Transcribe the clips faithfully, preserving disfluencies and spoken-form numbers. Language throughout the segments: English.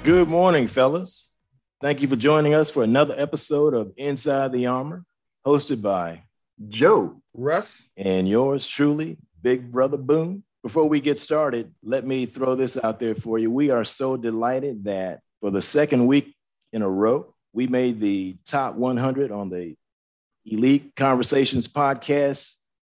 Good morning, fellas. Thank you for joining us for another episode of Inside the Armor, hosted by Joe, Russ, and yours truly, Big Brother Boone. Before we get started, let me throw this out there for you. We are so delighted that for the second week in a row, we made the top one hundred on the Elite Conversations Podcast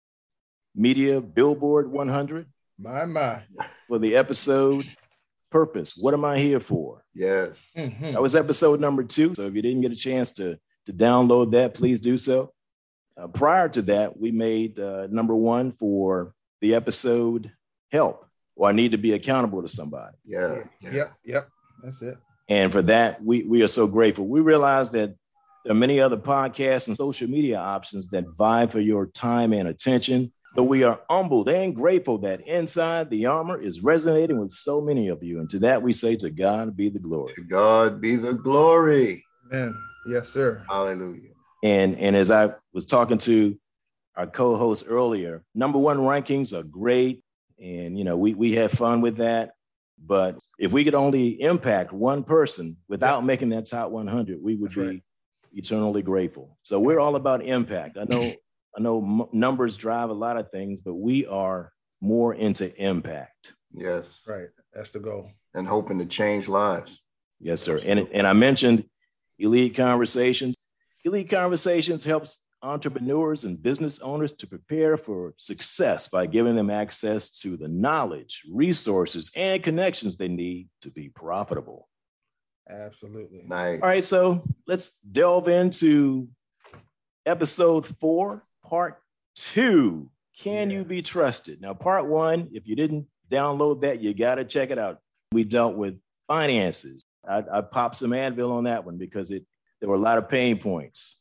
Media Billboard one hundred. My, my. For the episode Purpose. What am I here for? Yes. Mm-hmm. That was episode number two. So if you didn't get a chance to, to download that, please do so. Uh, prior to that, we made uh, number one for the episode Help, or I Need to Be Accountable to Somebody. Yeah. yeah. Yep. Yep. That's it. And for that, we, we are so grateful. We realize that there are many other podcasts and social media options that vie for your time and attention. So we are humbled and grateful that Inside the Armor is resonating with so many of you. And to that, we say, to God be the glory. To God be the glory. Amen. Yes, sir. Hallelujah. And, and as I was talking to our co-host earlier, number one rankings are great. And, you know, we, we have fun with that. But if we could only impact one person without making that top one hundred, we would That's be right. eternally grateful. So we're all about impact. I know, I know m- numbers drive a lot of things, but we are more into impact. Yes. Right. That's the goal. And hoping to change lives. Yes, sir. And, and I mentioned Elite Conversations. Elite Conversations helps entrepreneurs and business owners to prepare for success by giving them access to the knowledge, resources, and connections they need to be profitable. Absolutely. Nice. All right, so let's delve into episode four, part two. Can yeah. you be trusted? Now, part one, if you didn't download that, you got to check it out. We dealt with finances. I, I popped some Advil on that one because it there were a lot of pain points.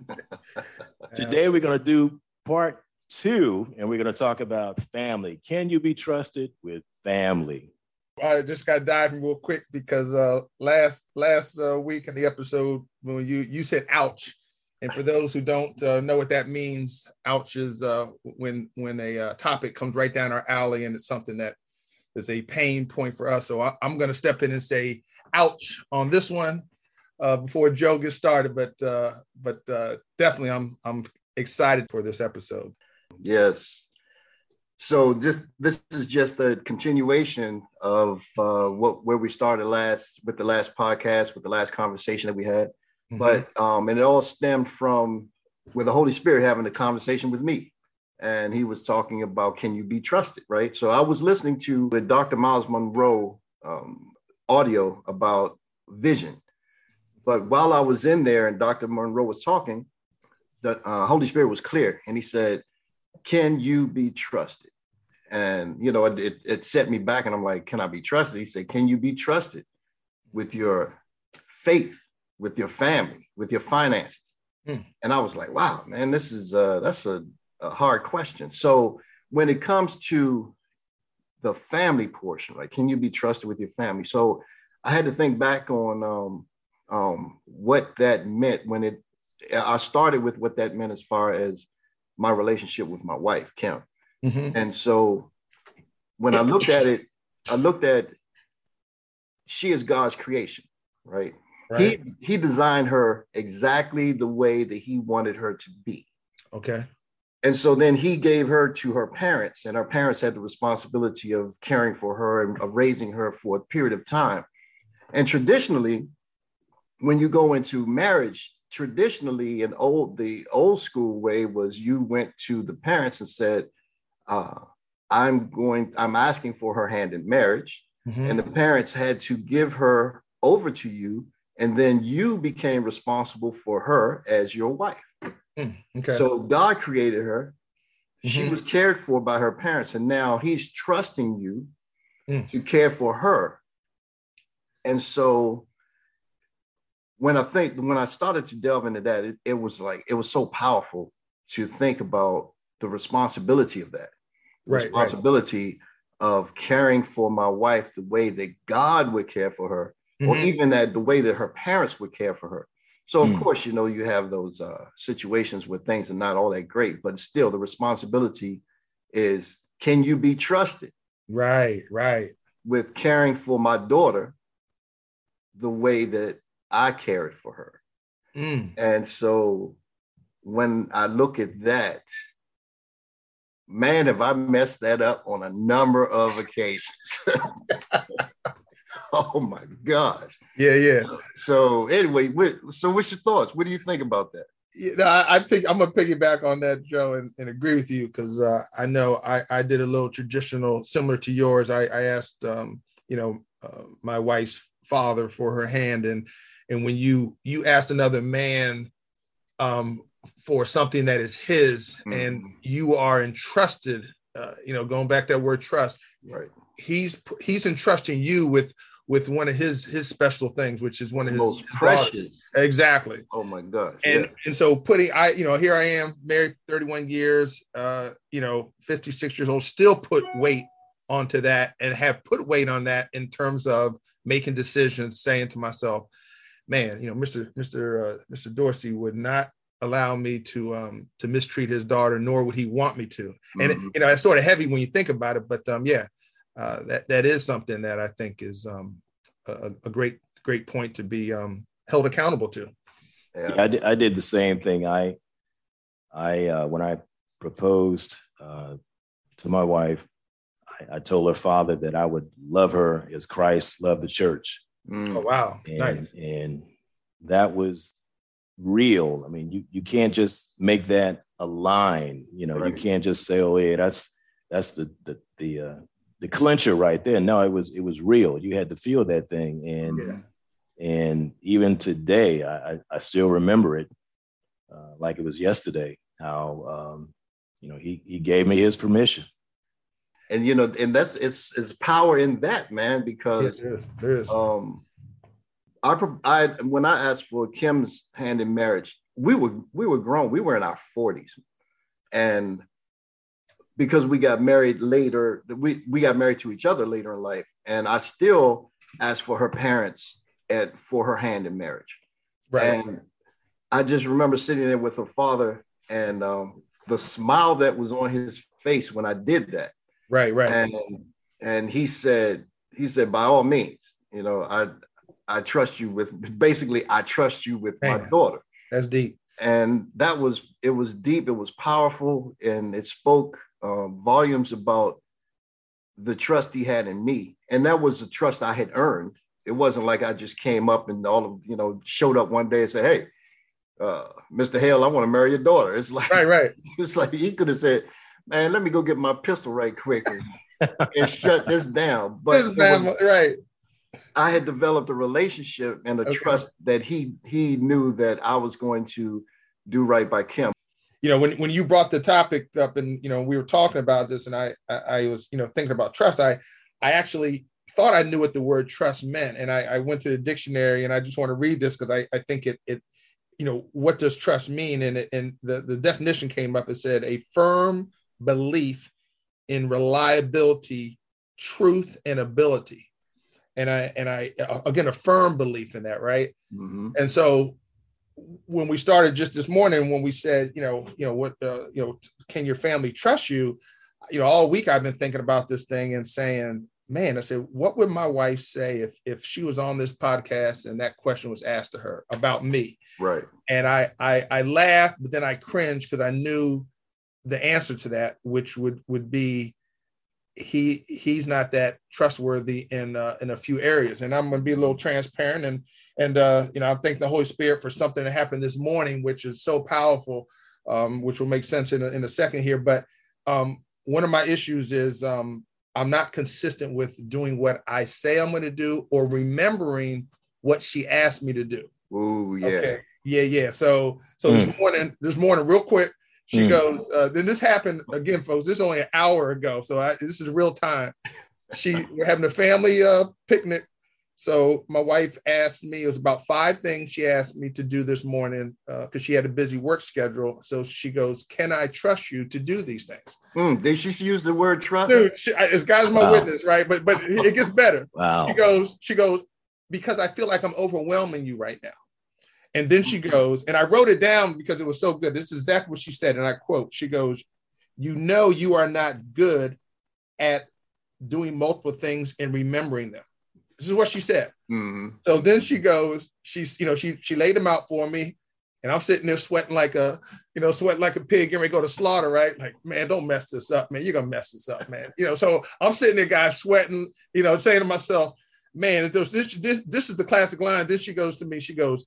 Today, we're going to do part two, and we're going to talk about family. Can you be trusted with family? I just got diving real quick because uh, last last uh, week in the episode, when you you said "ouch," and for those who don't uh, know what that means, ouch is uh, when when a uh, topic comes right down our alley, and it's something that is a pain point for us. So I, I'm going to step in and say "ouch" on this one. Uh, before Joe gets started, but uh, but uh, definitely I'm I'm excited for this episode. Yes. So this this is just a continuation of uh, what where we started last with the last podcast, with the last conversation that we had. Mm-hmm. But um, and it all stemmed from with the Holy Spirit having a conversation with me, and he was talking about, can you be trusted, right? So I was listening to with Doctor Miles Monroe um, audio about vision. But while I was in there and Doctor Monroe was talking, the uh, Holy Spirit was clear. And he said, can you be trusted? And, you know, it, it set me back and I'm like, can I be trusted? He said, can you be trusted with your faith, with your family, with your finances? Hmm. And I was like, wow, man, this is uh, that's a, a hard question. So when it comes to the family portion, like, can you be trusted with your family? So I had to think back on, um, Um, what that meant when it, I started with what that meant as far as my relationship with my wife, Kim. Mm-hmm. And so when I looked at it, I looked at, she is God's creation, right? right? He, he designed her exactly the way that he wanted her to be. Okay. And so then he gave her to her parents, and her parents had the responsibility of caring for her and of raising her for a period of time. And traditionally, when you go into marriage, traditionally in old the old school way was you went to the parents and said, uh, I'm going, I'm asking for her hand in marriage. Mm-hmm. And the parents had to give her over to you. And then you became responsible for her as your wife. Mm, okay. So God created her. Mm-hmm. She was cared for by her parents. And now he's trusting you mm. to care for her. And so when I think, when I started to delve into that, it, it was like, it was so powerful to think about the responsibility of that. The right, responsibility right. of caring for my wife the way that God would care for her, mm-hmm. or even that the way that her parents would care for her. So of mm. course, you know, you have those uh, situations where things are not all that great, but still the responsibility is, can you be trusted? Right, right. With caring for my daughter the way that I cared for her. Mm. And so when I look at that, man, have I messed that up on a number of occasions. Oh my gosh. Yeah, yeah. So anyway, what, so what's your thoughts? What do you think about that? You know, I, I think I'm gonna piggyback on that, Joe, and, and agree with you, because uh, I know I, I did a little traditional similar to yours. I, I asked, um, you know, uh, my wife's father for her hand, and and when you you asked another man um, for something that is his, mm-hmm. and you are entrusted, uh, you know, going back to that word trust, right? He's he's entrusting you with with one of his his special things, which is one of his most his precious. Daughters. Exactly. Oh my gosh. And yeah. and so putting I you know here I am, married thirty-one years, uh, you know, fifty-six years old, still put weight onto that and have put weight on that in terms of making decisions, saying to myself, man, you know, Mister Mister Uh, Mister Dorsey would not allow me to um to mistreat his daughter, nor would he want me to. And mm-hmm. you know, it's sort of heavy when you think about it, but um yeah. Uh, that that is something that I think is um, a, a great great point to be um, held accountable to. Yeah, yeah I, did, I did the same thing. I I uh, when I proposed uh, to my wife, I, I told her father that I would love her as Christ loved the church. Mm. Oh wow! And, nice. And that was real. I mean, you you can't just make that a line. You know, right. You can't just say, "Oh, yeah, that's that's the the the." Uh, the clincher right there. No, it was, it was real. You had to feel that thing. And, yeah. and even today, I, I still remember it uh, like it was yesterday, how, um, you know, he, he gave me his permission. And, you know, and that's, it's, it's power in that, man, because yeah, there is. There is. Um, I, I, when I asked for Kim's hand in marriage, we were, we were grown, we were in our forties, and because we got married later, we, we got married to each other later in life. And I still asked for her parents at, for her hand in marriage. Right. And I just remember sitting there with her father and um, the smile that was on his face when I did that. Right, right. And, and he said, he said, by all means, you know, I, I trust you with, basically, I trust you with Man, my daughter. That's deep. And that was, it was deep, it was powerful, and it spoke Um, volumes about the trust he had in me. And that was the trust I had earned. It wasn't like I just came up and all of, you know, showed up one day and said, hey, uh, Mister Hale, I want to marry your daughter. It's like, right, right. It's like he could have said, man, let me go get my pistol right quick and, and shut this down. But this down, was, right. I had developed a relationship and a okay. trust that he he knew that I was going to do right by Kim. You know, when, when you brought the topic up and, you know, we were talking about this and I, I, I was, you know, thinking about trust, I, I actually thought I knew what the word trust meant. And I, I went to the dictionary and I just want to read this because I, I think it, it, you know, what does trust mean? And, it, and the, the definition came up, it said a firm belief in reliability, truth, and ability. And I, and I, again, a firm belief in that. Right. Mm-hmm. And so when we started just this morning, when we said, you know, you know, what, uh, you know, can your family trust you? You know, all week I've been thinking about this thing and saying, man, I said, what would my wife say if, if she was on this podcast and that question was asked to her about me? Right. And I, I, I laughed, but then I cringed because I knew the answer to that, which would, would be, he he's not that trustworthy in uh, in a few areas. And I'm going to be a little transparent and and uh, you know, I thank the Holy Spirit for something that happened this morning, which is so powerful, um, which will make sense in a, in a second here. But um, one of my issues is um, I'm not consistent with doing what I say I'm going to do or remembering what she asked me to do. Oh yeah, okay. yeah, yeah. So so mm. this morning, this morning, real quick. She mm. goes, uh, then this happened again, folks. This is only an hour ago. So I, this is real time. She, we're having a family uh, picnic. So my wife asked me, it was about five things she asked me to do this morning because uh, she had a busy work schedule. So she goes, can I trust you to do these things? Mm, did she use the word trust? Dude, she, as God's my wow. witness, right? But but it gets better. Wow. She goes, she goes, because I feel like I'm overwhelming you right now. And then she goes, and I wrote it down because it was so good. This is exactly what she said. And I quote, she goes, you know, you are not good at doing multiple things and remembering them. This is what she said. Mm-hmm. So then she goes, she's, you know, she she laid them out for me. And I'm sitting there sweating like a, you know, sweating like a pig, getting ready to go to slaughter, right? Like, man, don't mess this up, man. You're going to mess this up, man. You know, so I'm sitting there, guys, sweating, you know, saying to myself, man, this, this, this is the classic line. Then she goes to me, she goes,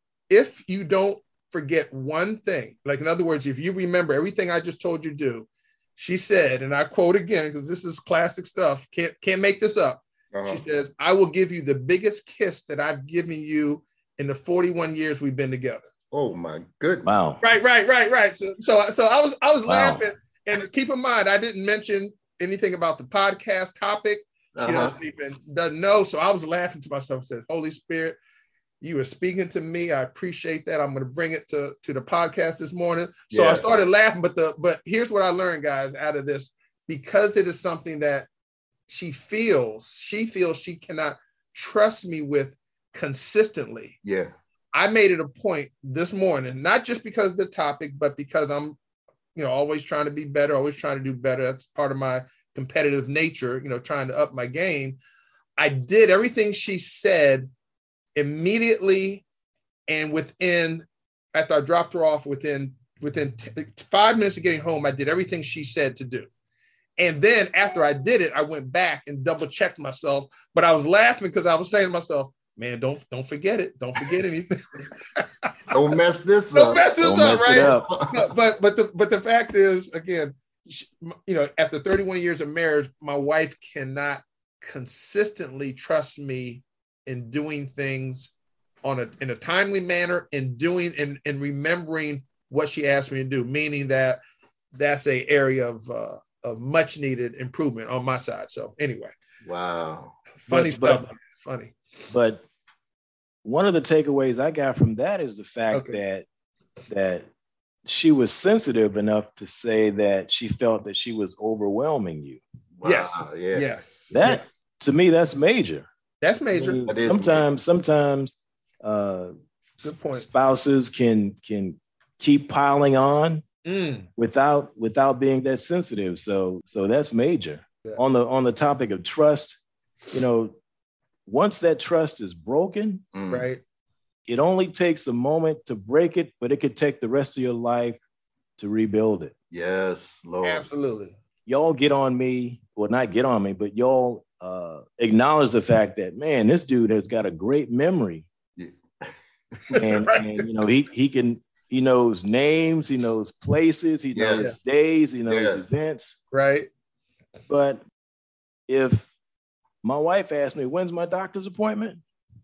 if you don't forget one thing, like, in other words, if you remember everything I just told you to do, she said, and I quote again, because this is classic stuff, can't, can't make this up. Uh-huh. She says, I will give you the biggest kiss that I've given you in the forty-one years we've been together. Oh my goodness! Wow! Right, right, right, right. So, so, so I was, I was wow. laughing, and keep in mind, I didn't mention anything about the podcast topic. Uh-huh. She doesn't even doesn't know. So I was laughing to myself. Says, Holy Spirit, you were speaking to me. I appreciate that. I'm going to bring it to to the podcast this morning. So yeah. I started laughing. But the but here's what I learned, guys, out of this, because it is something that she feels. She feels she cannot trust me with consistently. Yeah. I made it a point this morning, not just because of the topic, but because I'm, you know, always trying to be better, always trying to do better. That's part of my competitive nature, you know, trying to up my game. I did everything she said immediately, and within, after I dropped her off, within within t- five minutes of getting home, I did everything she said to do. And then after I did it, I went back and double checked myself, but I was laughing because I was saying to myself, man, don't don't forget it. Don't forget anything. Don't mess this don't up. Mess this don't up, mess right? it up. No, but but the but the fact is, again, you know, after thirty-one years of marriage, my wife cannot consistently trust me in doing things on a in a timely manner and doing and, and remembering what she asked me to do. Meaning that that's a area of uh, of much needed improvement on my side. So anyway, wow, funny but, stuff. But, funny. But one of the takeaways I got from that is the fact okay. that that she was sensitive enough to say that she felt that she was overwhelming you. Wow. Yes. Yeah. Yes. That yes. to me, that's major. That's major. I mean, that sometimes, major. sometimes uh, Good point. spouses can can keep piling on mm. without without being that sensitive. So so that's major. Yeah. On the on the topic of trust, you know, once that trust is broken, Mm. right, it only takes a moment to break it, but it could take the rest of your life to rebuild it. Yes, Lord. Absolutely. Y'all get on me, well, not get on me, but y'all uh, acknowledge the fact that, man, this dude has got a great memory. Yeah. and, Right. and, you know, he he can, he knows names, he knows places, he knows Yeah. days, he knows Yeah. events. Right. But if my wife asked me, when's my doctor's appointment?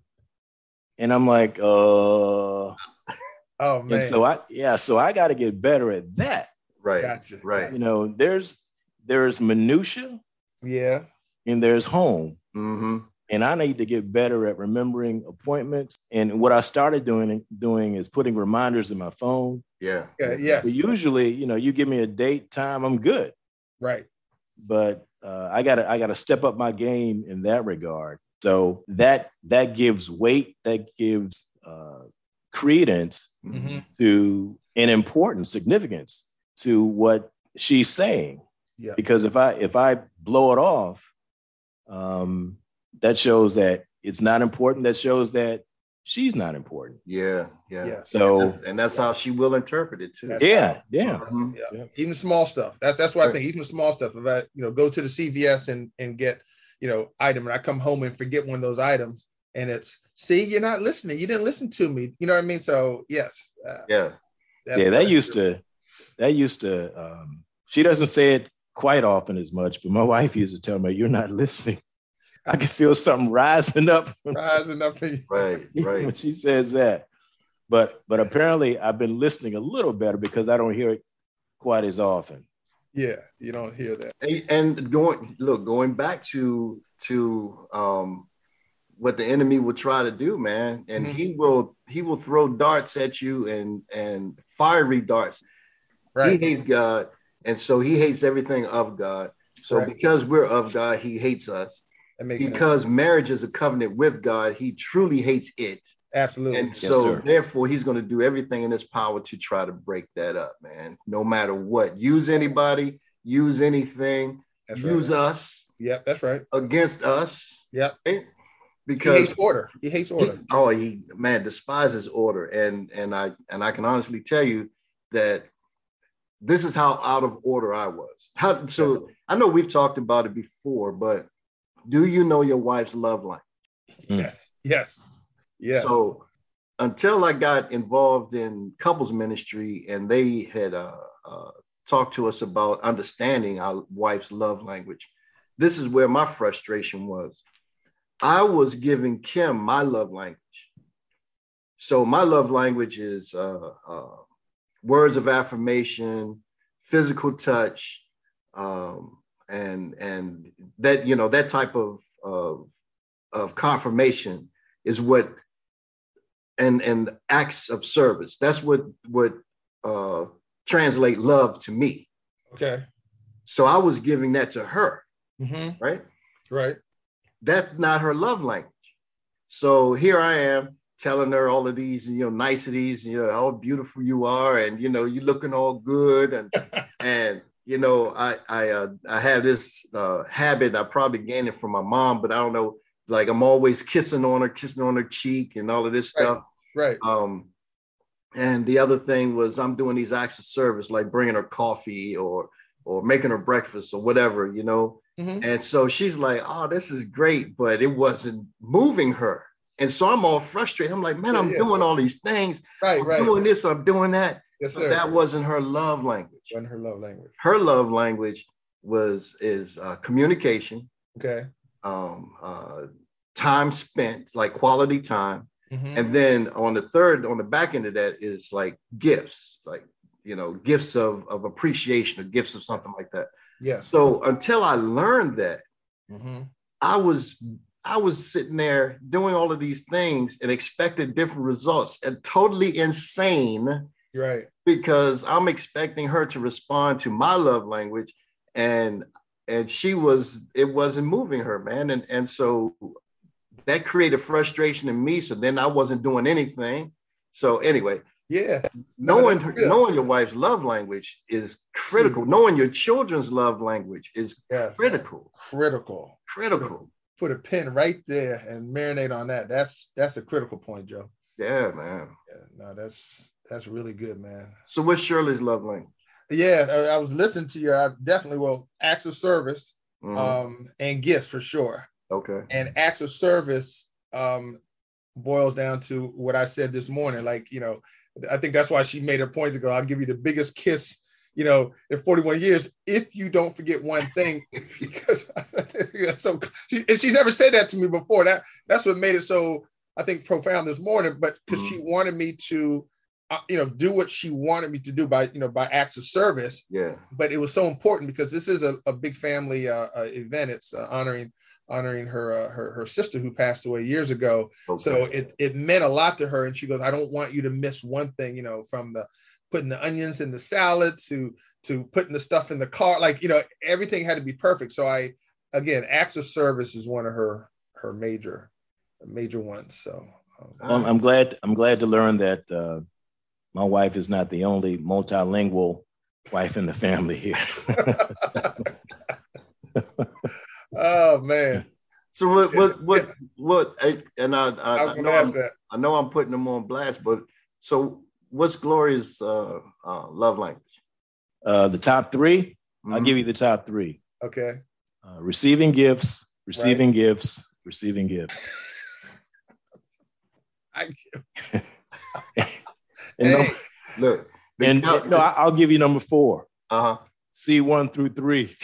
And I'm like, uh, oh man. and so I, yeah, so I got to get better at that. Right. Gotcha. Right. You know, there's, there's minutia Yeah. and there's home. Mm-hmm. And I need to get better at remembering appointments. And what I started doing, doing is putting reminders in my phone. Yeah. Yeah. Yes. But usually, you know, you give me a date, time, I'm good. Right. But uh, I gotta, I gotta step up my game in that regard. So that that gives weight, that gives uh, credence Mm-hmm. to an important significance to what she's saying. Yeah. Because if I if I blow it off, um, that shows that it's not important. That shows that she's not important. Yeah. Yeah. Yeah. So And that's how she will interpret it too. That's yeah, yeah. Mhm. Yeah. Yeah. Even small stuff. That's that's what I think. Even small stuff. If I, you know, go to the C V S and and get, you know, item, and I come home and forget one of those items, and it's, see, you're not listening. You didn't listen to me. You know what I mean? So yes. Uh, Yeah. that's- Yeah, that that's used true. to, that used to, um, she doesn't say it quite often as much, but my wife used to tell me, you're not listening. I can feel something rising up rising up. In, Right. when Right. she says that. But, but apparently I've been listening a little better because I don't hear it quite as often. yeah. You don't hear that. And, and going, look, going back to, to, um, what the enemy will try to do, man, and Mhm. he will, he will throw darts at you and, and fiery darts. Right. He hates God. And so he hates everything of God. So Right. because we're of God, he hates us. That makes Because sense. marriage is a covenant with God, he truly hates it. Absolutely. And Yes, so sir. therefore he's going to do everything in his power to try to break that up, man. No matter what. Use anybody, use anything, That's use right. us Yep. That's right. against us. Yep. Right? because he hates order. He hates order. He, oh, he man despises order, and and I and I can honestly tell you that this is how out of order I was. How so? I know we've talked about it before, but do you know your wife's love language? Yes, yes, yes. So until I got involved in couples ministry, and they had uh, uh, talked to us about understanding our wife's love language, this is where my frustration was. I was giving Kim my love language. So my love language is uh, uh, words of affirmation, physical touch, um, and and that, you know, that type of, of of confirmation is what, and and acts of service. That's what what uh, translate love to me. Okay. So I was giving that to her, mm-hmm. right? Right. That's not her love language. So here I am telling her all of these, you know, niceties, you know, how beautiful you are, and you know, you're looking all good, and and you know, I I uh, I have this uh, habit. I probably gained it from my mom, but I don't know. Like I'm always kissing on her, kissing on her cheek, and all of this stuff. Right. right. Um, and the other thing was I'm doing these acts of service, like bringing her coffee or or making her breakfast or whatever, you know. Mm-hmm. And so she's like, oh, this is great, but it wasn't moving her. And so I'm all frustrated. I'm like, man, I'm yeah, yeah. doing all these things. Right, I'm right. doing this, I'm doing that. Yes, but sir. That wasn't her love language. Wasn't her love language. Her love language was is uh, communication. Okay. Um, uh, time spent, like quality time. Mm-hmm. And then on the third, on the back end of that is like gifts, like, you know, gifts of, of appreciation or gifts of something like that. Yeah. So until I learned that, mm-hmm. I was I was sitting there doing all of these things and expected different results, and totally insane. Right. Because I'm expecting her to respond to my love language, and and she was, it wasn't moving her, man. And and so that created frustration in me. So then I wasn't doing anything. So anyway, yeah, knowing knowing your wife's love language is critical. Knowing your children's love language is yeah. critical. Critical. Critical. Put a pin right there and marinate on that. That's that's a critical point, Joe. Yeah, man. Yeah, no, that's that's really good, man. So what's Shirley's love language? Yeah, I, I was listening to you. I definitely will acts of service, mm-hmm. um, and gifts for sure. Okay. And acts of service um, boils down to what I said this morning. Like, you know, I think that's why she made her point to go, I'll give you the biggest kiss, you know, in forty-one years, if you don't forget one thing. Because so she, and she's never said that to me before. That that's what made it so, I think, profound this morning. But because mm-hmm. she wanted me to, uh, you know, do what she wanted me to do by, you know, by acts of service. Yeah. But it was so important because this is a, a big family uh, uh, event. It's uh, honoring honoring her, uh, her her sister who passed away years ago. Okay. So it it meant a lot to her. And she goes, I don't want you to miss one thing, you know, from the putting the onions in the salad to to putting the stuff in the car. Like, you know, everything had to be perfect. So I, again, acts of service is one of her her major major ones. So um, well, I'm glad I'm glad to learn that uh, my wife is not the only multilingual wife in the family here. Oh man! So what? What? What? What? I, and I, I, I, I know I'm, I know I'm putting them on blast, but so what's Gloria's uh, uh, love language? Uh, the top three. Mm-hmm. I'll give you the top three. Okay. Uh, receiving gifts, receiving right. gifts, receiving gifts. I and hey. no, look, and count, no, I'll give you number four. Uh huh. C one through three.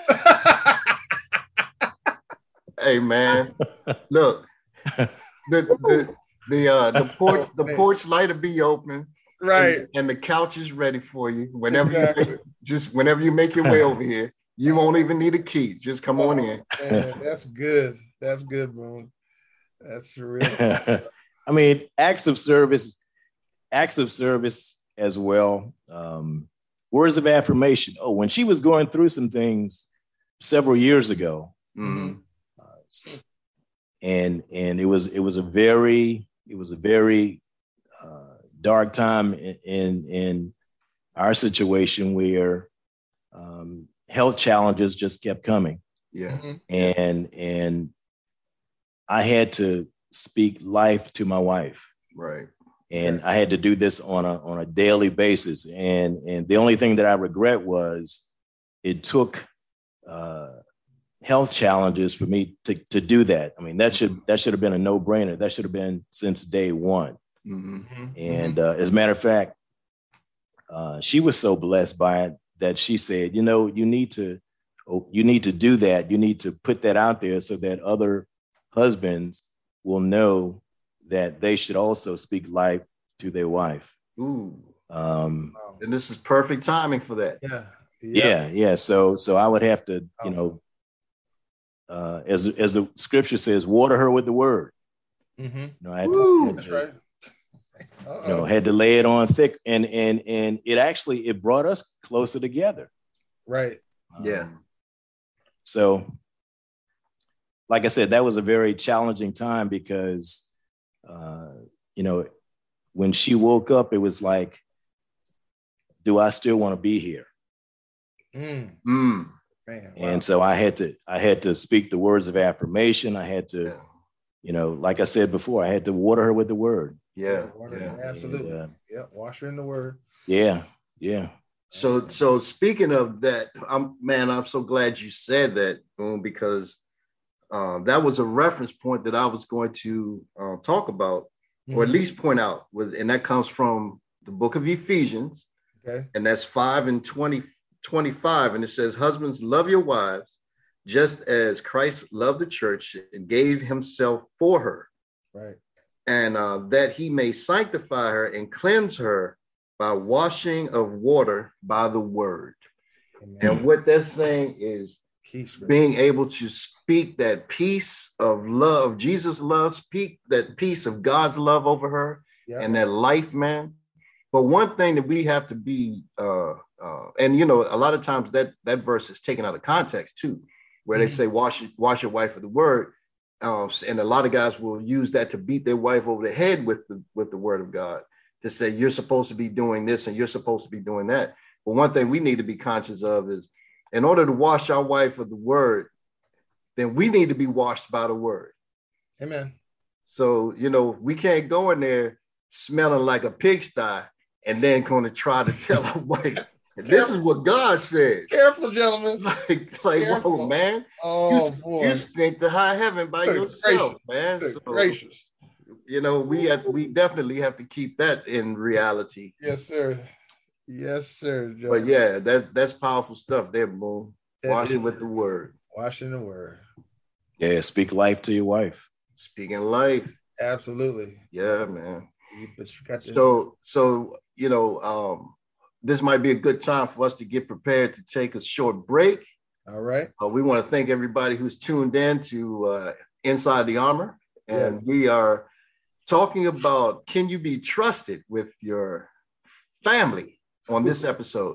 Hey man, look, the the the uh, the porch the porch light will be open, right? And, and the couch is ready for you whenever exactly. you make, just whenever you make your way over here. You won't even need a key. Just come oh, on in. Man, that's good. That's good, bro. That's real. I mean, acts of service, acts of service as well. Um, words of affirmation. Oh, when she was going through some things several years ago. Mm-hmm. And and it was it was a very it was a very uh, dark time in, in in our situation where um, health challenges just kept coming. Yeah, mm-hmm. and and I had to speak life to my wife. Right. And I had to do this on a on a daily basis. And, and the only thing that I regret was it took uh, health challenges for me to, to do that. I mean, that should that should have been a no-brainer. That should have been since day one. Mm-hmm. And uh, as a matter of fact, uh, she was so blessed by it that she said, you know, you need to you need to do that. You need to put that out there so that other husbands will know that they should also speak life to their wife. Ooh. Um, and this is perfect timing for that. Yeah. Yeah. Yeah. yeah. So, so I would have to, you know, uh, as, as the scripture says, water her with the word. Mm-hmm. You know, I had, Woo, had that's to, right. You know, had to lay it on thick, and, and, and it actually, it brought us closer together. Right. Um, yeah. So, like I said, that was a very challenging time because, uh, you know, when she woke up, it was like, do I still want to be here? Mm. Mm. Man, wow. And so I had to, I had to speak the words of affirmation. I had to, Yeah. you know, like I said before, I had to water her with the word. Yeah. Water, yeah. absolutely. And, uh, yeah. Wash her in the word. Yeah. Yeah. So, so speaking of that, I'm man, I'm so glad you said that, Boom, because um, that was a reference point that I was going to uh, talk about, mm-hmm. or at least point out, with, and that comes from the book of Ephesians, okay, and that's five and twenty, twenty-five, and it says, "Husbands, love your wives, just as Christ loved the church and gave himself for her, right, and uh, that he may sanctify her and cleanse her by washing of water by the word." Amen. And what that's saying is being able to speak that peace of love, Jesus' love, speak that peace of God's love over her, yeah, and that life, man. But one thing that we have to be, uh, uh, and you know, a lot of times that that verse is taken out of context too, where mm-hmm. they say, wash, wash your wife with the word. Um, and a lot of guys will use that to beat their wife over the head with the with the word of God, to say you're supposed to be doing this and you're supposed to be doing that. But one thing we need to be conscious of is, in order to wash our wife with the word, then we need to be washed by the word. Amen. So, you know, we can't go in there smelling like a pigsty and then going to try to tell our wife, this is what God says. Careful, gentlemen. Like, like Careful. whoa, man. Oh, you, boy. You stink to high heaven by Good yourself, gracious. man. Good so, gracious. You know, we have, we definitely have to keep that in reality. Yes, sir. Yes, sir. Joe. But yeah, that that's powerful stuff there, Boom. Washing with the word. Washing the word. Yeah, speak life to your wife. Speaking life. Absolutely. Yeah, man. But you got to- so, so you know, um, this might be a good time for us to get prepared to take a short break. All right. Uh, we want to thank everybody who's tuned in to uh, Inside the Armor, and yeah. we are talking about, can you be trusted with your family on this episode?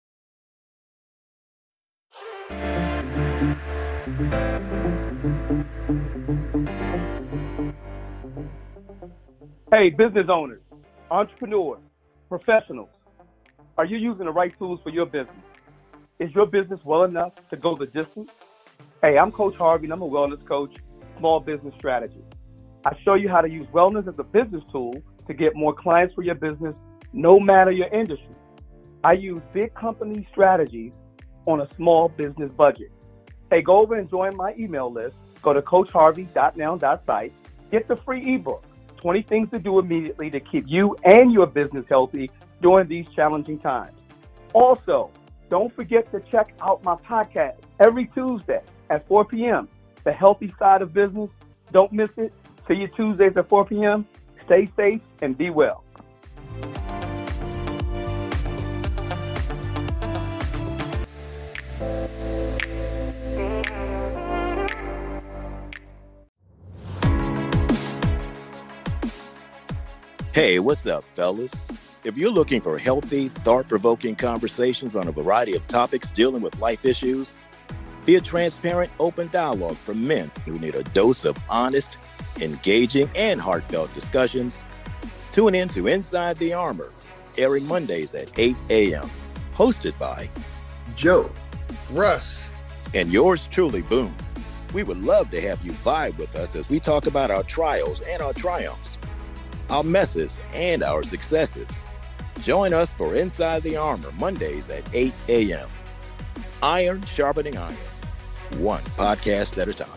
Hey, business owners, entrepreneurs, professionals, are you using the right tools for your business? Is your business well enough to go the distance? Hey, I'm Coach Harvey, and I'm a wellness coach, small business strategy. I show you how to use wellness as a business tool to get more clients for your business, no matter your industry. I use big company strategies on a small business budget. Hey, go over and join my email list. Go to coach harvey dot now dot site. Get the free ebook, twenty things to do immediately to keep you and your business healthy during these challenging times. Also, don't forget to check out my podcast every Tuesday at four p.m., The Healthy Side of Business. Don't miss it. See you Tuesdays at four p.m. Stay safe and be well. Hey, what's up, fellas? If you're looking for healthy, thought-provoking conversations on a variety of topics dealing with life issues, via transparent, open dialogue from men who need a dose of honest, engaging, and heartfelt discussions, tune in to Inside the Armor, airing Mondays at eight a.m., hosted by Joe, Russ, and yours truly, Boom. We would love to have you vibe with us as we talk about our trials and our triumphs, our messes and our successes. Join us for Inside the Armor Mondays at eight a.m. Iron sharpening iron, one podcast at a time.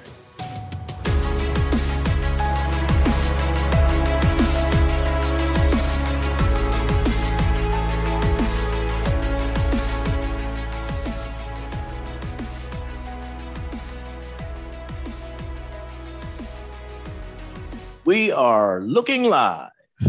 We are looking live.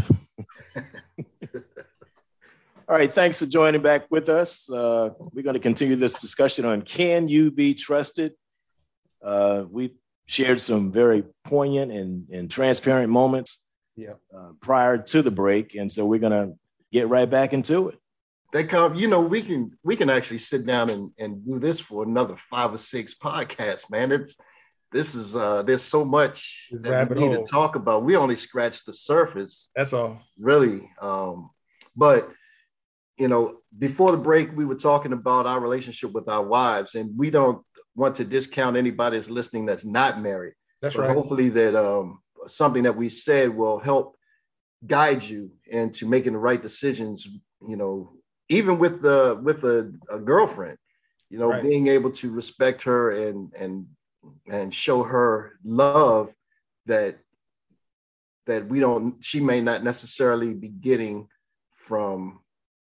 All right, thanks for joining back with us. Uh, we're going to continue this discussion on Can You Be Trusted? Uh, we've shared some very poignant and, and transparent moments yeah. uh, prior to the break, and so we're going to get right back into it. They come, you know, we can we can actually sit down and, and do this for another five or six podcasts, man. It's This is, uh, there's so much that we need hole. to talk about. We only scratched the surface. That's all. Really. Um, but, you know, before the break, we were talking about our relationship with our wives, and we don't want to discount anybody that's listening that's not married. That's but right. Hopefully that um, something that we said will help guide you into making the right decisions, you know, even with the, with a, a girlfriend, you know, right. being able to respect her and, and, and show her love that that we don't, she may not necessarily be getting from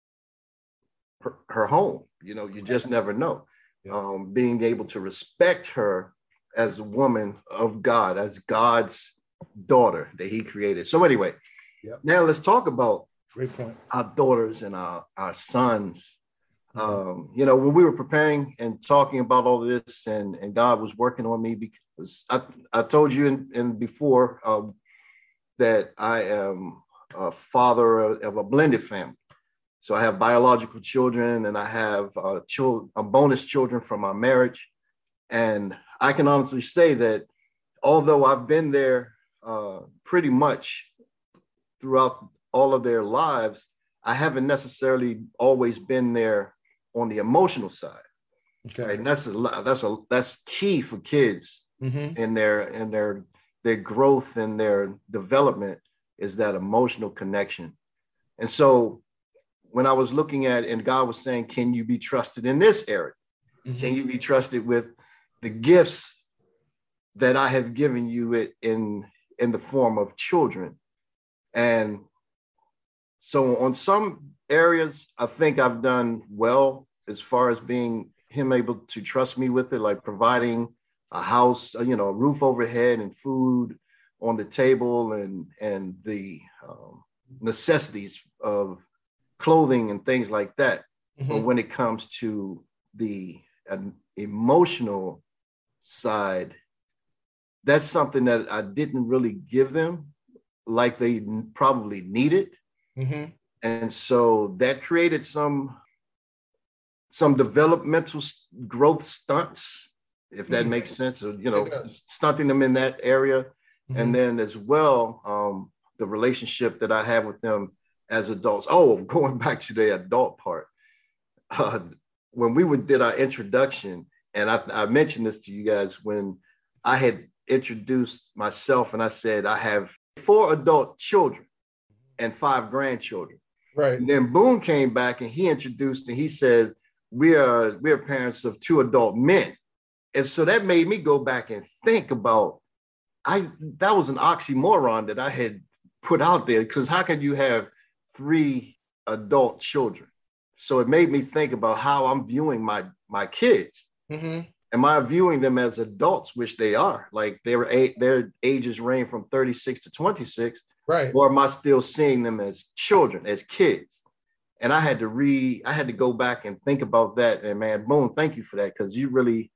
her, her home. You know, you just never know. Yeah. Um, being able to respect her as a woman of God, as God's daughter that he created. So anyway, yeah. Now let's talk about Great point. our daughters and our, our sons. Um, you know, when we were preparing and talking about all of this, and, and God was working on me, because I, I told you in, in before um, that I am a father of, of a blended family. So I have biological children, and I have uh, children, a bonus children from my marriage. And I can honestly say that although I've been there uh, pretty much throughout all of their lives, I haven't necessarily always been there on the emotional side. Okay. Right? And that's a that's a that's key for kids mm-hmm. in their in their their growth and their development, is that emotional connection. And so when I was looking at, and God was saying, can you be trusted in this area? Mm-hmm. Can you be trusted with the gifts that I have given you it in in the form of children? And so on some areas, I think I've done well as far as being him able to trust me with it, like providing a house, you know, a roof overhead and food on the table, and, and the um, necessities of clothing and things like that. Mm-hmm. But when it comes to the uh, emotional side, that's something that I didn't really give them like they probably needed. Mm-hmm. And so that created some, some developmental growth stunts, if that mm-hmm. makes sense. So, you know, stunting them in that area. Mm-hmm. And then as well, um, the relationship that I have with them as adults. Oh, going back to the adult part. Uh, when we would, did our introduction, and I, I mentioned this to you guys when I had introduced myself, and I said, I have four adult children and five grandchildren. Right. And then Boone came back and he introduced, and he says, we are, we are parents of two adult men. And so that made me go back and think about, I, that was an oxymoron that I had put out there, because how can you have three adult children? So it made me think about how I'm viewing my, my kids. Mm-hmm. Am I viewing them as adults, which they are? Like their, their ages range from thirty-six to twenty-six. Right. Or am I still seeing them as children, as kids? And I had to read, I had to go back and think about that. And man, Boone, thank you for that. Because you really,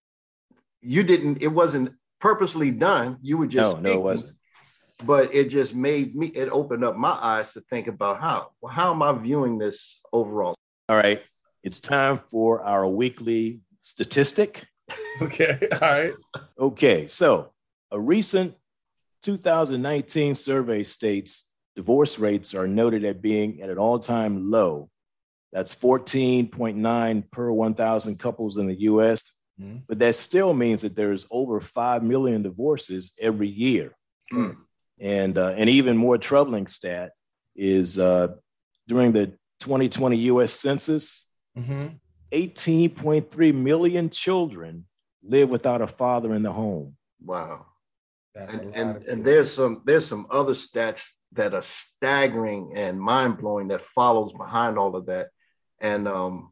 you didn't, it wasn't purposely done. You were just, no, speaking, no, it wasn't. But it just made me, it opened up my eyes to think about how, well, how am I viewing this overall? All right. It's time for our weekly statistic. Okay. All right. Okay. So a recent two thousand nineteen survey states divorce rates are noted at being at an all-time low. That's fourteen point nine per one thousand couples in the U S. Mm-hmm. But that still means that there's over five million divorces every year. Mm. And, uh, and even more troubling stat is uh, during the twenty twenty U S Census, mm-hmm. eighteen point three million children live without a father in the home. Wow. That's and and, and there's some there's some other stats that are staggering and mind-blowing that follows behind all of that. And um,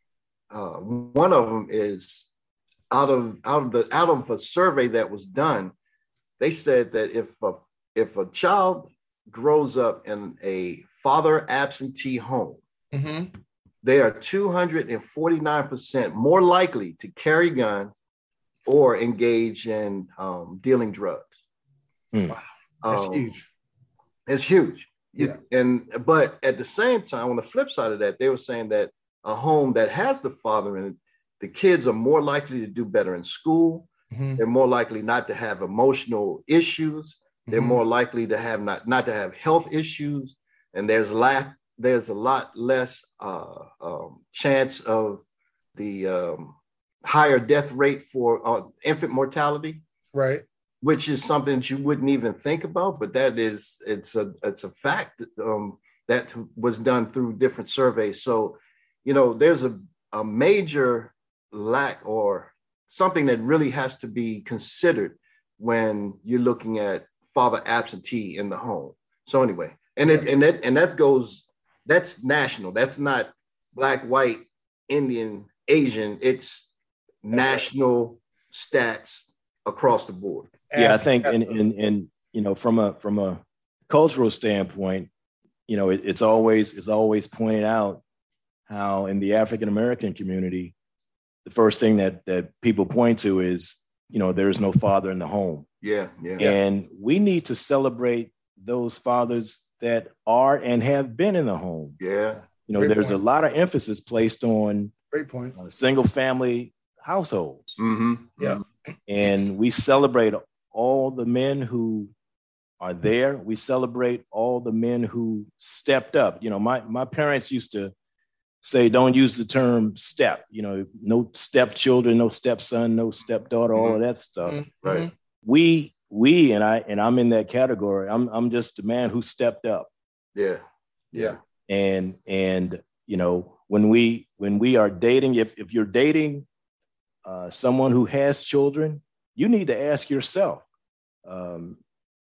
uh, one of them is out of out of the out of a survey that was done, they said that if a, if a child grows up in a father absentee home, mm-hmm. they are two hundred forty-nine percent more likely to carry guns or engage in um, dealing drugs. Mm. Wow, that's um, huge. It's huge. Yeah. And but at the same time, on the flip side of that, they were saying that a home that has the father in it, the kids are more likely to do better in school. Mm-hmm. They're more likely not to have emotional issues. They're mm-hmm. more likely to have not not to have health issues. And there's lack. There's a lot less uh, um, chance of the um, higher death rate for uh, infant mortality. Right. Which is something that you wouldn't even think about, but that is, it's a, it's a fact um, that was done through different surveys. So, you know, there's a, a major lack or something that really has to be considered when you're looking at father absentee in the home. So anyway, and it, and that, and that goes, that's national. That's not black, white, Indian, Asian. It's national stats across the board. Yeah, I think, and and and you know, from a from a cultural standpoint, you know, it, it's always it's always pointed out how in the African American community, the first thing that that people point to is, you know, there is no father in the home. Yeah, yeah. And we need to celebrate those fathers that are and have been in the home. Yeah. You know, Great there's point. a lot of emphasis placed on Great point. Uh, single family households. Mm-hmm. Yeah. And we celebrate all the men who are there. We celebrate all the men who stepped up. You know, my, my parents used to say, don't use the term step, you know, no stepchildren, no stepson, no stepdaughter, mm-hmm. all of that stuff. Mm-hmm. Right. We, we, and I, and I'm in that category. I'm, I'm just a man who stepped up. Yeah. Yeah. And, and, you know, when we, when we are dating, if, if you're dating uh, someone who has children, you need to ask yourself, um,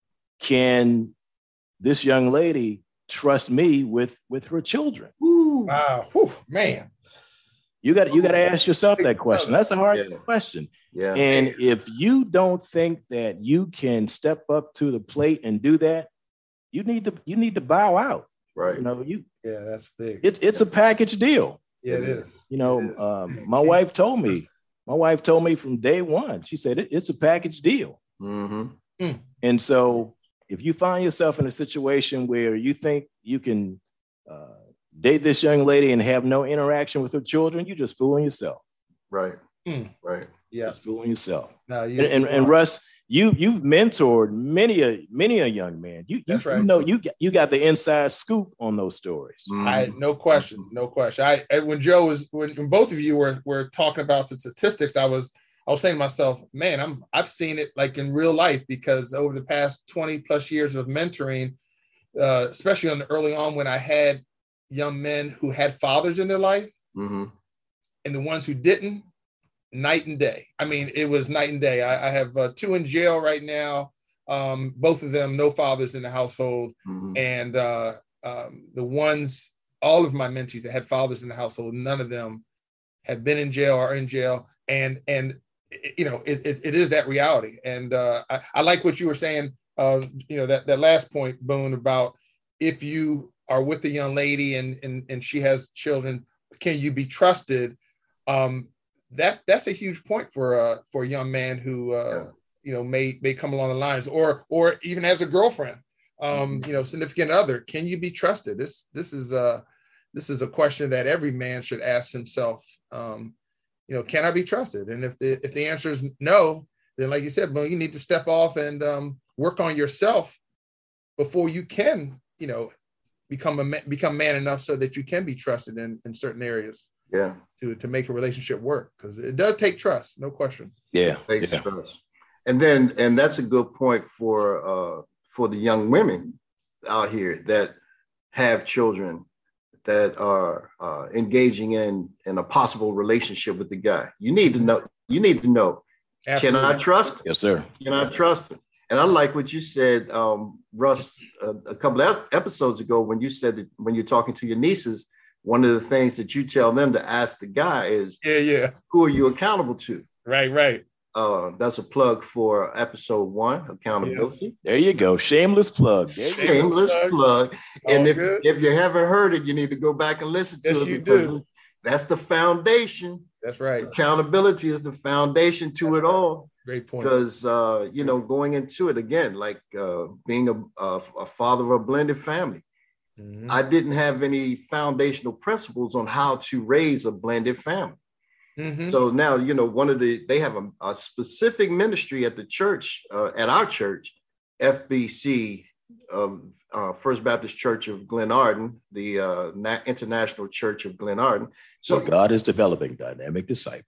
can this young lady trust me with, with her children? Ooh. Wow. Ooh, man. You got you got to ask yourself that question. That's a hard yeah. question. Yeah. And if you don't think that you can step up to the plate and do that, you need to you need to bow out. Right. You know, you yeah, that's big. It's it's a package deal. Yeah, it is. You know, um, my wife told me, my wife told me from day one, she said it, it's a package deal. Mm-hmm. Mm. And so if you find yourself in a situation where you think you can uh, date this young lady and have no interaction with her children, you're just fooling yourself. Right. Mm. Right. Yeah. Just fooling yourself. No, you, and, and, and Russ, you you've mentored many a many a young man. You, you, right. you know you got you got the inside scoop on those stories. Mm. I no question, no question. I when Joe was when, when both of you were were talking about the statistics, I was I was saying to myself, man, I'm I've seen it like in real life, because over the past twenty plus years of mentoring, uh, especially on the early on when I had young men who had fathers in their life, mm-hmm. and the ones who didn't, night and day. I mean, it was night and day. I, I have uh, two in jail right now. Um, both of them, no fathers in the household. Mm-hmm. And uh, um, the ones, all of my mentees that had fathers in the household, none of them have been in jail or in jail. And, and you know, it, it, it is that reality. And uh, I, I like what you were saying, uh, you know, that, that last point, Boone, about if you are with a young lady and, and, and she has children, can you be trusted? Um, that's that's a huge point for uh for a young man who uh yeah. you know may may come along the lines, or or even as a girlfriend, um you know significant other. Can you be trusted? This this is uh this is a question that every man should ask himself. Um you know, can I be trusted? And if the if the answer is no, then like you said, well, you need to step off and um work on yourself before you can, you know, become a become man enough so that you can be trusted in in certain areas. Yeah. To, to make a relationship work, because it does take trust, no question. Yeah. It takes yeah. trust. And then, and that's a good point for uh, for the young women out here that have children that are uh, engaging in in a possible relationship with the guy. You need to know. You need to know. Absolutely. Can I trust him? Yes, sir. Can I trust him? And I like what you said, um, Russ, a, a couple of episodes ago when you said that when you're talking to your nieces, one of the things that you tell them to ask the guy is, yeah, yeah, who are you accountable to? Right, right. Uh, that's a plug for episode one, accountability. Yes. There you go. Shameless plug. There you go. Shameless plug. plug. And All if, good. if you haven't heard it, you need to go back and listen to Yes, it you because do. that's the foundation. That's right. Accountability is the foundation to That's it right. all. Great point. Because, uh, you know, going into it again, like uh, being a, a, a father of a blended family, mm-hmm. I didn't have any foundational principles on how to raise a blended family. Mm-hmm. So now, you know, one of the, they have a, a specific ministry at the church, uh, at our church, F B C, uh, uh, First Baptist Church of Glenarden, the uh, Na- International Church of Glenarden. So God is developing dynamic disciples.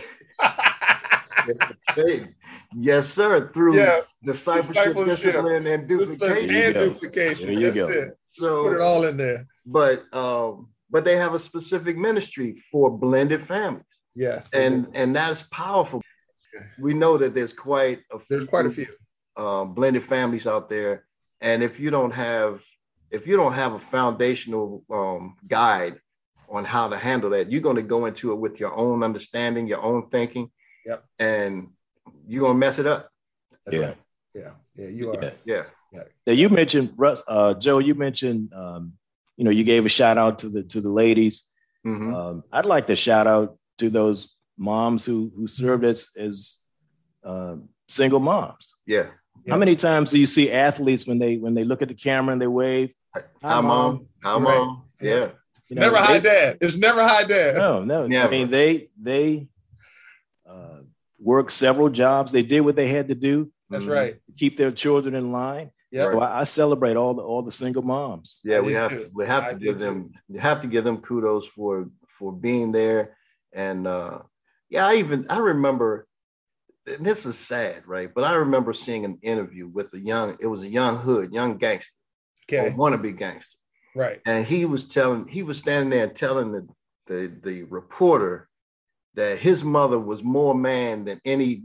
Yes, sir. Through yes. discipleship, discipleship, discipline, and duplication. And duplication. There you That's go. It. So put it all in there. But um, but they have a specific ministry for blended families. Yes. And and that's powerful. We know that there's quite a few, there's quite a few uh, blended families out there. And if you don't have if you don't have a foundational um, guide on how to handle that, you're going to go into it with your own understanding, your own thinking. Yep. And you're going to mess it up. That's yeah. Right. Yeah. Yeah. You are. Yeah. Yeah. yeah. Now you mentioned, Russ, uh, Joe, you mentioned, um, you know, you gave a shout out to the, to the ladies. Mm-hmm. Um, I'd like to shout out to those moms who, who served as, as uh, single moms. Yeah. How many times do you see athletes when they, when they look at the camera and they wave? Hi, Hi mom. Hi, mom. Mom. Yeah. You know, never they, hi dad. It's never hi dad. No, no. Never. I mean, they, they, uh, worked several jobs. They did what they had to do. That's right. To keep their children in line. Yeah. So I, I celebrate all the all the single moms. Yeah, we have to, we have to give them you have to give them kudos for for being there. And uh, yeah, I even I remember, and this is sad, right? But I remember seeing an interview with a young, it was a young hood, young gangster, okay, wannabe gangster, right? And he was telling, he was standing there and telling the the, the reporter that his mother was more man than any.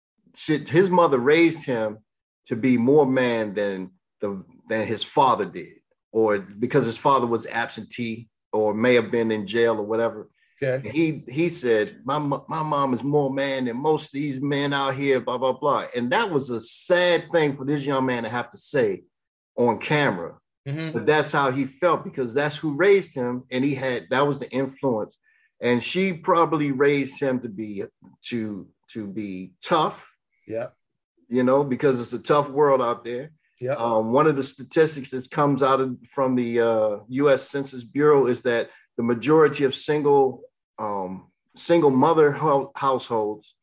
His mother raised him to be more man than the than his father did, or because his father was absentee or may have been in jail or whatever. Okay. He he said, my my mom is more man than most of these men out here, blah, blah, blah. And that was a sad thing for this young man to have to say on camera. Mm-hmm. But that's how he felt, because that's who raised him. And he had, that was the influence. And she probably raised him to be to to be tough. Yeah. You know, because it's a tough world out there. Yeah. Um, one of the statistics that comes out of from the uh, U S Census Bureau is that the majority of single um, single mother ho- households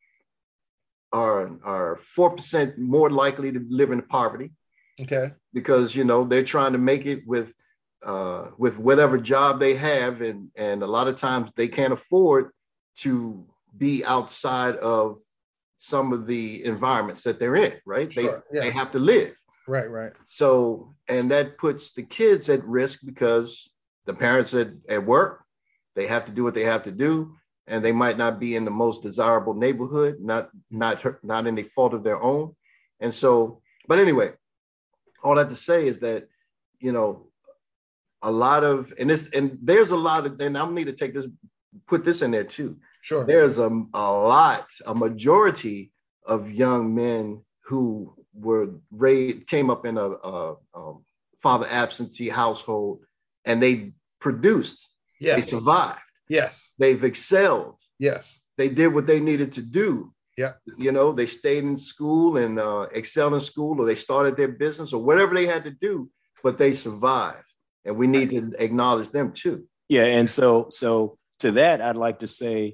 are are four percent more likely to live in poverty. Okay. Because, you know, they're trying to make it with uh, with whatever job they have, and and a lot of times they can't afford to be outside of some of the environments that they're in, right? Sure, they yeah. they have to live. Right, right. So, and that puts the kids at risk because the parents at, at work, they have to do what they have to do, and they might not be in the most desirable neighborhood, not not not any fault of their own. And so, but anyway, all that to say is that, you know, a lot of, and this, and there's a lot of, and I need to take this, put this in there too. Sure. There's a, a lot, a majority of young men who were raised, came up in a, a, a father absentee household, and they produced. Yes. They survived. Yes. They've excelled. Yes. They did what they needed to do. Yeah. You know, they stayed in school and uh, excelled in school, or they started their business or whatever they had to do, but they survived. And we need to acknowledge them too. Yeah. And so, so to that, I'd like to say,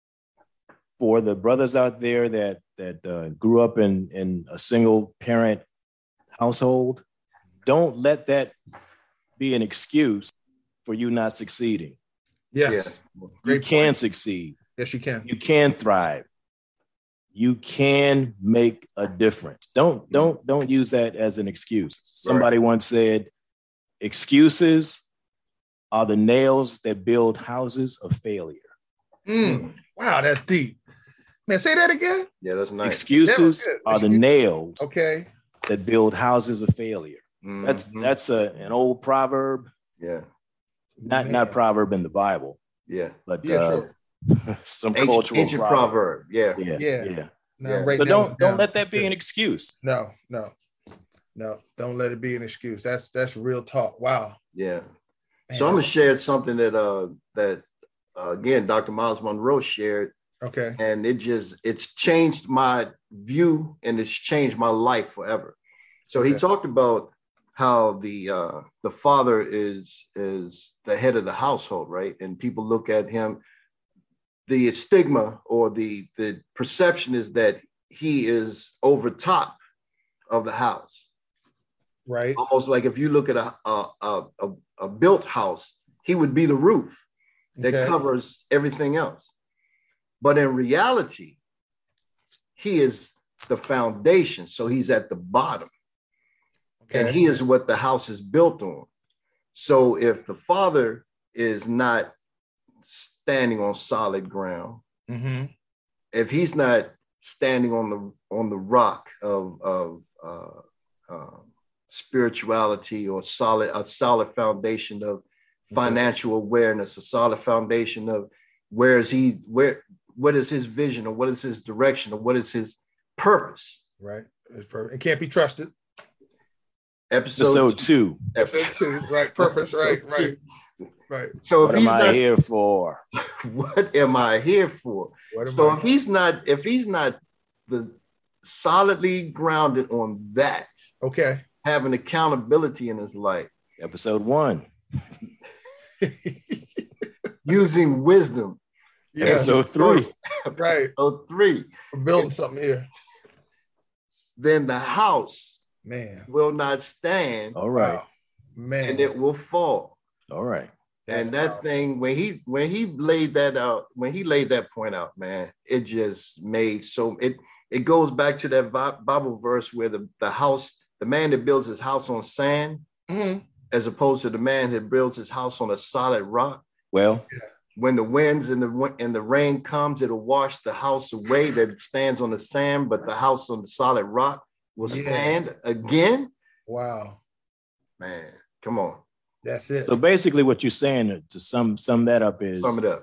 for the brothers out there that that uh, grew up in, in a single parent household, don't let that be an excuse for you not succeeding. Yes. Yeah. You can succeed. Yes, you can. You can thrive. You can make a difference. Don't don't don't use that as an excuse. Somebody Right. once said, excuses are the nails that build houses of failure. Mm. Wow, that's deep. Man, say that again. Yeah, that's nice. Excuses good. are the Excuses. nails Okay. that build houses of failure. Mhm. That's that's a an old proverb, yeah, not Man. not proverb in the Bible, yeah. but Yeah, uh, sure. some Ancient, cultural ancient proverb. proverb. Yeah. Yeah, Yeah. yeah. Now, Yeah. I'm writing So that don't one don't down. let that be an excuse. No, no, no. Don't let it be an excuse. That's that's real talk. Wow. Yeah. Man. So I'm gonna share something that uh that uh, again Doctor Miles Monroe shared, Okay. and it just it's changed my view and it's changed my life forever. So he Okay. talked about how the uh, the father is is the head of the household, right? And people look at him. The stigma or the the perception is that he is over top of the house. Right. Almost like if you look at a a, a, a, a built house, he would be the roof that Okay. covers everything else. But in reality, he is the foundation. So he's at the bottom. Okay. And he is what the house is built on. So if the father is not standing on solid ground, Mm-hmm. if he's not standing on the on the rock of of uh, uh, spirituality or solid a solid foundation of financial awareness, a solid foundation of where is he where what is his vision or what is his direction or what is his purpose? Right. It's perfect. It can't be trusted. Episode, Episode two. Episode two. Right. Purpose. Right. Right. Right. So What if am he's I not, here for? what am I here for? What am So I? if he's not, if he's not the solidly grounded on that, Okay. having accountability in his life, Episode one. using wisdom, Yeah. Episode three. Right. episode three, We're building something here. then the house Man. will not stand All right. Wow. Man. and it will fall. All right. That's and that powerful. thing, when he when he laid that out, when he laid that point out, man, it just made so it it goes back to that Bi- Bible verse where the, the house, the man that builds his house on sand, Mhm. as opposed to the man that builds his house on a solid rock. Well, When the winds and the wi- and the rain comes, it'll wash the house away that it stands on the sand, but the house on the solid rock will Yeah. stand again. Wow. Man, come on, That's it. so basically what you're saying to sum sum that up is sum it up.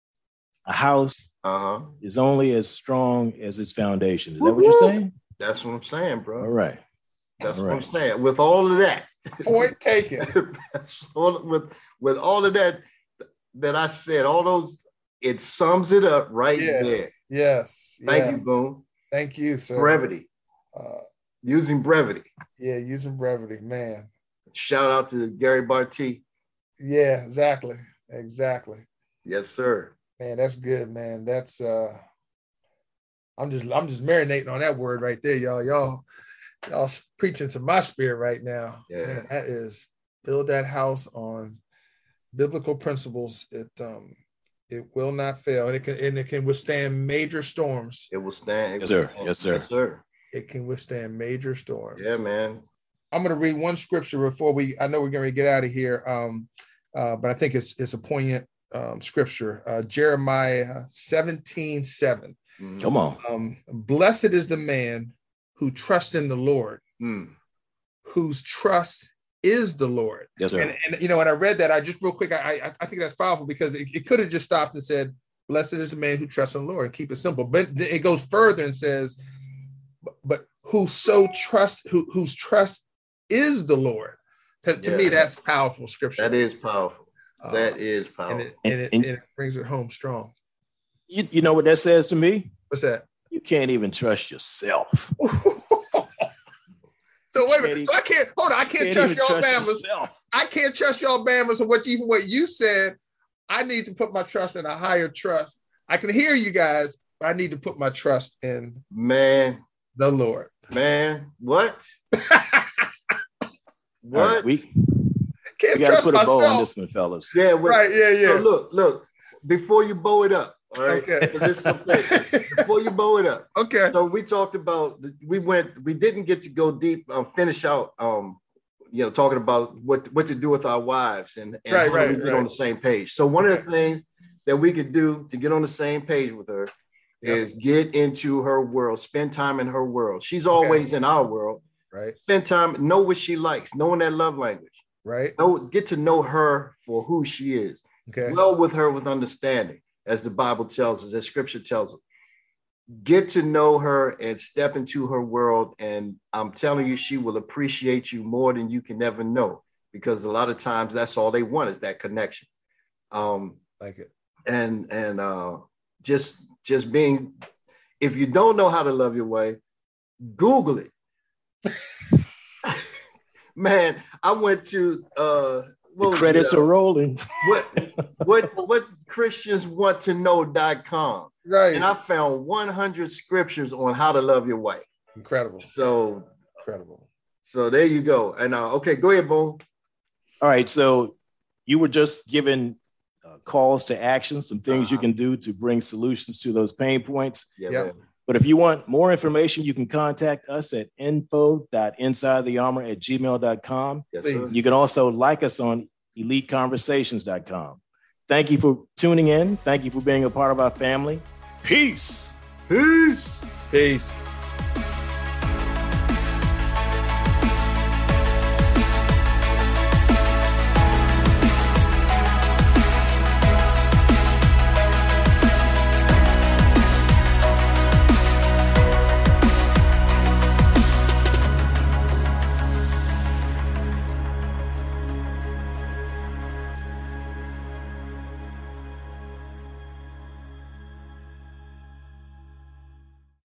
a house Uh-huh. is only as strong as its foundation. Is that what you're saying? That's what I'm saying, bro. All right. That's All what right. I'm saying. With all of that, Point taken. that's all, with with all of that that I said, all those, it sums it up right Yeah. there. Yes. Thank yeah. you, Boom. Thank you, sir. Brevity, Uh, using brevity. yeah, using brevity, man. Shout out to Gary Barty. Yeah, exactly. Exactly. Yes, sir. Man, that's good, man. That's uh I'm just I'm just marinating on that word right there, y'all. Y'all, y'all preaching to my spirit right now. Yeah. Man, that is build that house on biblical principles. It um it will not fail, and it can and it can withstand major storms. It will stand. It Yes, will sir. stand. Yes, sir. Yes, sir. It can withstand major storms. Yeah, man. I'm going to read one scripture before we. I know we're going to get out of here, um, uh, but I think it's it's a poignant um, scripture. Uh, Jeremiah seventeen seven. Mhm. Come on. Um, Blessed is the man who trusts in the Lord, Mm. whose trust is the Lord. Yes, sir. And, and you know, when I read that, I just real quick, I I, I think that's powerful because it, it could have just stopped and said, "Blessed is the man who trusts in the Lord," and keep it simple. But it goes further and says, "But, but who so trust who whose trust is the Lord." To, to me, Yeah. that's powerful scripture. That is powerful. Uh, That is and powerful. it, and, it, And- and it brings it home strong. You, you know what that says to me? What's that? You can't even trust yourself. So wait a Can't minute. even- So I can't hold on. I can't, Can't trust even y'all trust Bama's. yourself. I can't trust y'all Bama's and what even what you said. I need to put my trust in a higher trust. I can hear you guys, but I need to put my trust in Man, the Lord. man, what? All right, What? we Can can't We got to trust put a bow on myself. this one, fellas. Yeah, well, Right, yeah, yeah. So look, look, before you bow it up, all right? Okay. 'Cause this is the thing. Before you bow it up. Okay. So we talked about, we went, we didn't get to go deep, um, finish out, um, you know, talking about what, what to do with our wives and, and Right, how right, we get right. on the same page. So one of the things that we could do to get on the same page with her Yep. is get into her world, spend time in her world. She's always in our world. Right, Spend time, know what she likes, knowing that love language. right. Know, get to know her for who she is. Okay. Dwell with her with understanding, as the Bible tells us, as Scripture tells us. Get to know her and step into her world, and I'm telling you, she will appreciate you more than you can ever know, because a lot of times that's all they want is that connection. Um, Like it. and and uh, just just being, if you don't know how to love your way, Google it. Man, I went to uh, what The was credits it, uh, are rolling. what what what Christians want to know dot com, Right. and I found one hundred scriptures on how to love your wife. Incredible. So Incredible. so there you go. And uh, okay, go ahead, Boone. All right. So you were just given uh, calls to action, some things you Uh-huh. can do to bring solutions to those pain points. Yeah, Yep. man. But if you want more information, you can contact us at info dot inside the armor at gmail dot com. Yes, Please. sir. You can also like us on elite conversations dot com. Thank you for tuning in. Thank you for being a part of our family. Peace. Peace. Peace.